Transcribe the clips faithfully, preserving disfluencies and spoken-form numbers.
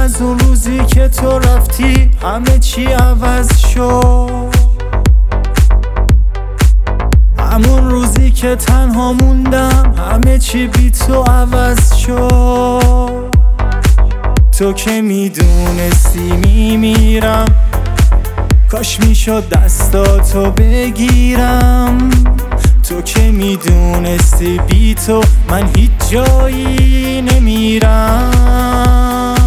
از اون روزی که تو رفتی همه چی عوض شد. همون روزی که تنها موندم همه چی بی تو عوض شد. تو که میدونستی میمیرم، کاش میشد دستاتو بگیرم. تو که میدونستی بی تو من هیچ جایی نمیرم.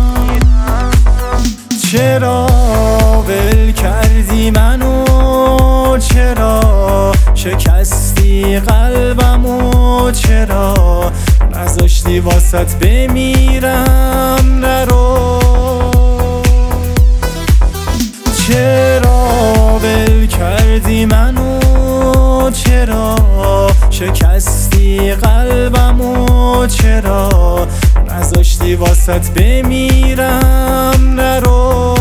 چرا ول کردی منو، چرا شکستی قلبمو، چرا نذاشتی واسط بمیرم. نرو، چرا ول کردی منو، چرا شکستی قلبمو، چرا نذاشتی واسط بمیرم. نرو،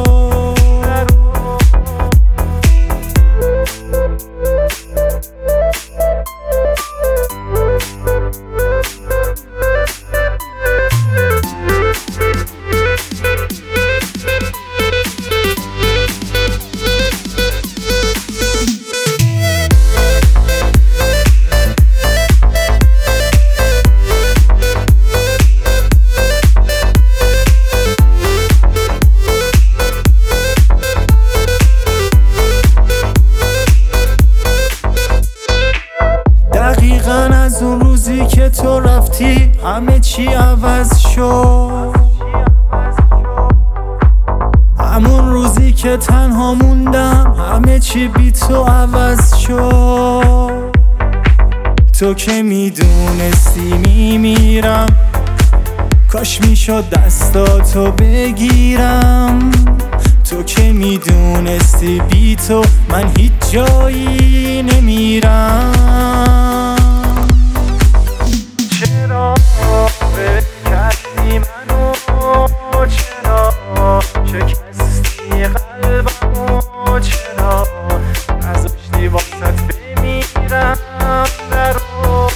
از اون روزی که تو رفتی همه چی عوض شد. همون روزی که تنها موندم همه چی بی تو عوض شد. تو که میدونستی میمیرم، کاش میشد دستاتو بگیرم. تو که میدونستی بی تو من هیچ جایی نمیرم. چرا ول کردی منو، چرا شکستی قلبمو، چرا نذاشتی واسط بمیرم. نرو،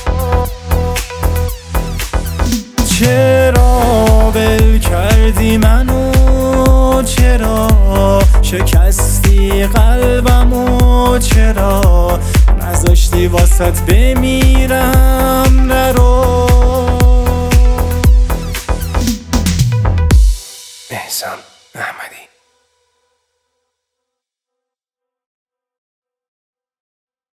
چرا ول کردی منو، چرا شکستی قلبمو، چرا نذاشتی واسط بمیرم. نرو.